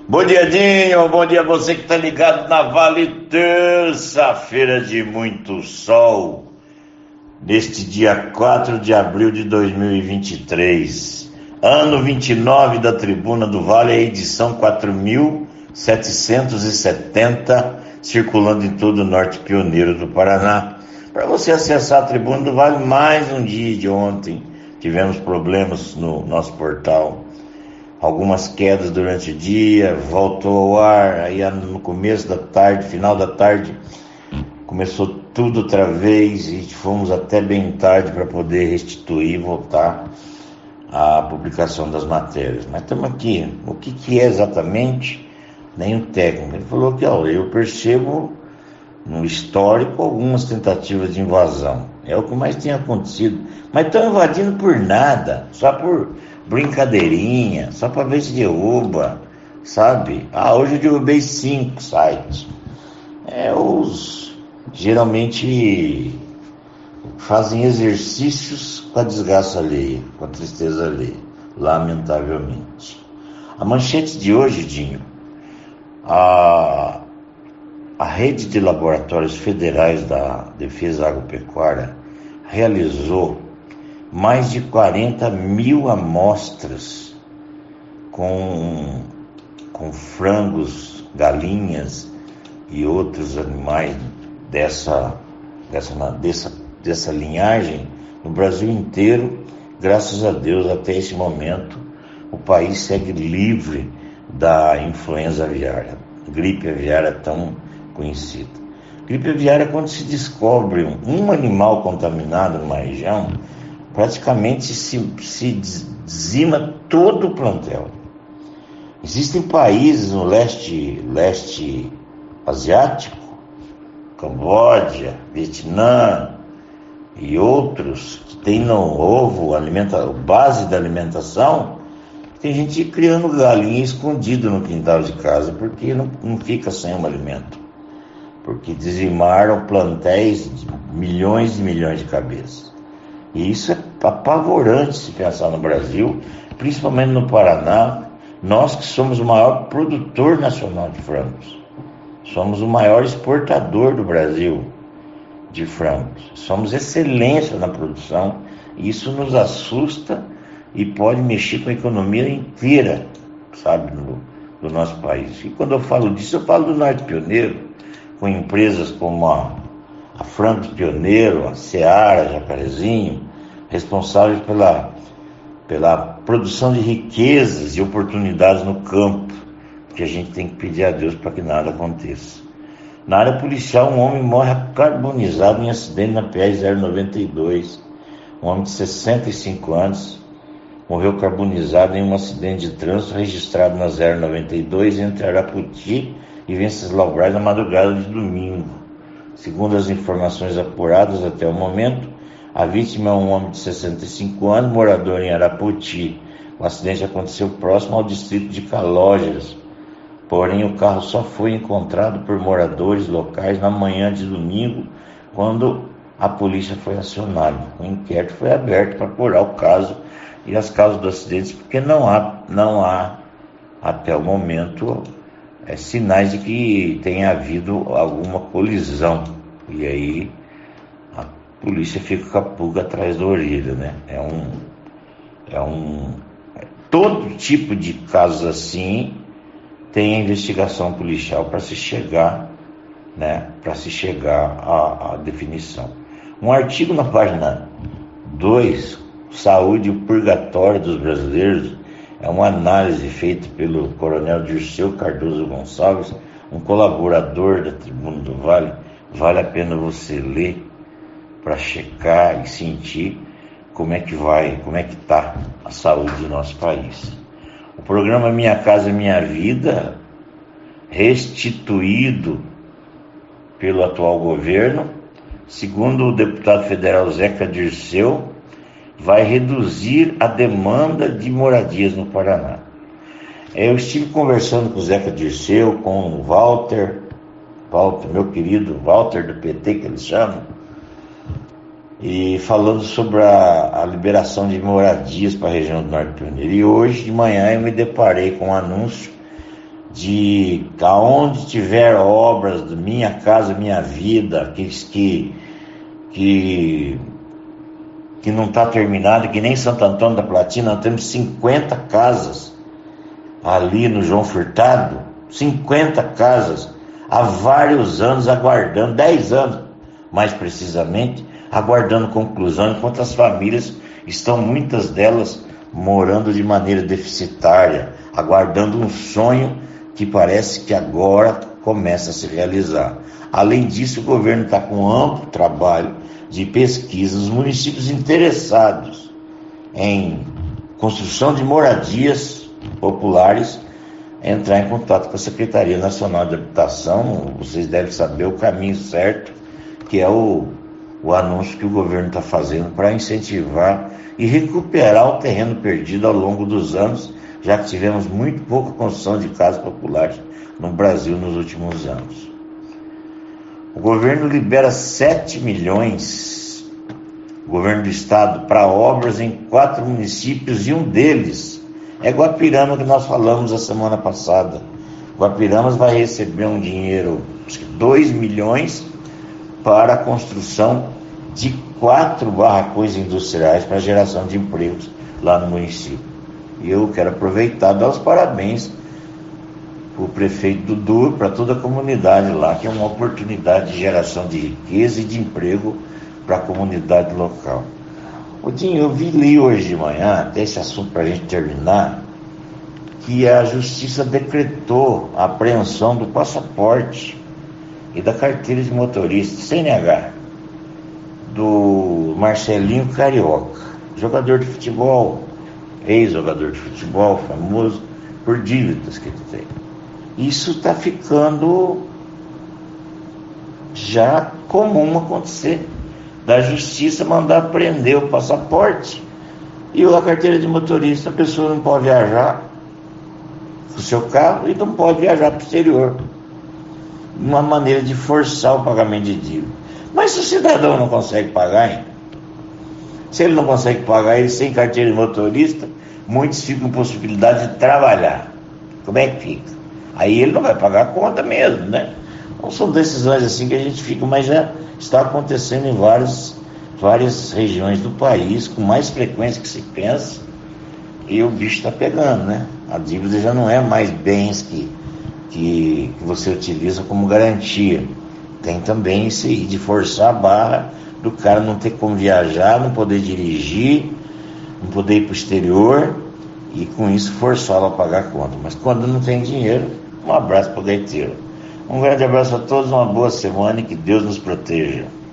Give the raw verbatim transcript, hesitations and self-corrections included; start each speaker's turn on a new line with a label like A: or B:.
A: Bom dia, Dinho. Bom dia a você que está ligado na Vale. Terça-feira de muito sol. Neste dia quatro de abril de dois mil e vinte e três. Ano vinte e nove da Tribuna do Vale, a edição quatro mil setecentos e setenta, circulando em todo o norte pioneiro do Paraná. Para você acessar a Tribuna do Vale, mais um dia de ontem. Tivemos problemas no nosso portal. Algumas quedas durante o dia, voltou ao ar, aí no começo da tarde, final da tarde, começou tudo outra vez e fomos até bem tarde para poder restituir e voltar à publicação das matérias. Mas estamos aqui. O que, que é exatamente? Nem o técnico. Ele falou que ó, eu percebo no histórico algumas tentativas de invasão. É o que mais tem acontecido. Mas estão invadindo por nada, só por brincadeirinha, só para ver se derruba, sabe? Ah, hoje eu derrubei cinco sites. É, os geralmente fazem exercícios com a desgraça alheia, com a tristeza alheia, lamentavelmente. A manchete de hoje, Dinho, a, a rede de laboratórios federais da Defesa Agropecuária realizou mais de quarenta mil amostras com, com frangos, galinhas e outros animais dessa, dessa, dessa, dessa linhagem no Brasil inteiro. Graças a Deus, até esse momento, o país segue livre da influenza aviária, gripe aviária tão conhecida. Gripe aviária é quando se descobre um, um animal contaminado numa região, praticamente se, se dizima todo o plantel. Existem países no leste, leste asiático, Camboja, Vietnã e outros, que tem no ovo alimenta, base da alimentação, tem gente criando galinha escondida no quintal de casa, porque não, não fica sem um alimento. Porque dizimaram plantéis de milhões e milhões de cabeças. E isso é apavorante se pensar no Brasil, principalmente no Paraná, nós que somos o maior produtor nacional de frangos. Somos o maior exportador do Brasil de frangos. Somos excelência na produção, e isso nos assusta e pode mexer com a economia inteira, sabe, do, do nosso país. E quando eu falo disso, eu falo do Norte Pioneiro, com empresas como a a Frangos Pioneiro, a Seara, Jacarezinho, responsáveis pela, pela produção de riquezas e oportunidades no campo, que a gente tem que pedir a Deus para que nada aconteça. Na área policial, um homem morre carbonizado em acidente na P R zero noventa e dois. Um homem de sessenta e cinco anos morreu carbonizado em um acidente de trânsito registrado na zero noventa e dois entre Araputi e Venceslau Braz na madrugada de domingo. Segundo as informações apuradas até o momento, a vítima é um homem de sessenta e cinco anos, morador em Araputi. O acidente aconteceu próximo ao distrito de Calógeras, porém o carro só foi encontrado por moradores locais na manhã de domingo, quando a polícia foi acionada. O inquérito foi aberto para apurar o caso e as causas do acidente, porque não há, não há até o momento É, sinais de que tenha havido alguma colisão, e aí a polícia fica com a pulga atrás da orelha, né? É um, é um, é, todo tipo de casos assim tem a investigação policial para se chegar, né? Para se chegar à, à definição. Um artigo na página dois, Saúde e o Purgatório dos Brasileiros, é uma análise feita pelo coronel Dirceu Cardoso Gonçalves, um colaborador da Tribuna do Vale. Vale a pena você ler para checar e sentir como é que vai, como é que está a saúde do nosso país. O programa Minha Casa Minha Vida, restituído pelo atual governo, segundo o deputado federal Zeca Dirceu, vai reduzir a demanda de moradias no Paraná. Eu estive conversando com o Zeca Dirceu, com o Walter, Walter, meu querido Walter do P T, que eles chamam, e falando sobre a, a liberação de moradias para a região do Norte Pioneiro. E hoje de manhã eu me deparei com um anúncio de aonde tiver obras do Minha Casa Minha Vida, aqueles que, que, que não está terminado, que nem Santo Antônio da Platina, nós temos cinquenta casas ali no João Furtado, cinquenta casas, há vários anos aguardando, dez anos mais precisamente, aguardando conclusão, enquanto as famílias estão, muitas delas, morando de maneira deficitária, aguardando um sonho que parece que agora começa a se realizar. Além disso, o governo está com um amplo trabalho de pesquisa. Os municípios interessados em construção de moradias populares entrar em contato com a Secretaria Nacional de Habitação. Vocês devem saber o caminho certo, que é o, o anúncio que o governo está fazendo para incentivar e recuperar o terreno perdido ao longo dos anos, já que tivemos muito pouca construção de casas populares no Brasil nos últimos anos. O governo libera sete milhões, o governo do estado, para obras em quatro municípios, e um deles é Guapirama, que nós falamos a semana passada. Guapirama vai receber um dinheiro, acho que dois milhões, para a construção de quatro barracões industriais para geração de empregos lá no município. E eu quero aproveitar e dar os parabéns para o prefeito Dudu, para toda a comunidade lá, que é uma oportunidade de geração de riqueza e de emprego para a comunidade local. O Dinho, eu vi li hoje de manhã, até esse assunto para a gente terminar, que a Justiça decretou a apreensão do passaporte e da carteira de motorista, C N H, do Marcelinho Carioca, jogador de futebol, ex-jogador de futebol, famoso por dívidas que ele tem. Isso está ficando já comum acontecer, da Justiça mandar prender o passaporte e a carteira de motorista. A pessoa não pode viajar com o seu carro e não pode viajar para o exterior. Uma maneira de forçar o pagamento de dívida. Mas se o cidadão não consegue pagar, hein? Se ele não consegue pagar, ele sem carteira de motorista, muitos ficam com possibilidade de trabalhar. Como é que fica? Aí ele não vai pagar a conta mesmo, né? Então são decisões assim que a gente fica, mas já está acontecendo em várias, várias regiões do país, com mais frequência que se pensa, e o bicho está pegando, né? A dívida já não é mais bens que, que, que você utiliza como garantia. Tem também isso aí de forçar a barra do cara não ter como viajar, não poder dirigir, não poder ir para o exterior, e com isso forçá-lo a pagar a conta. Mas quando não tem dinheiro, um abraço para o gaiteiro. Um grande abraço a todos, uma boa semana e que Deus nos proteja.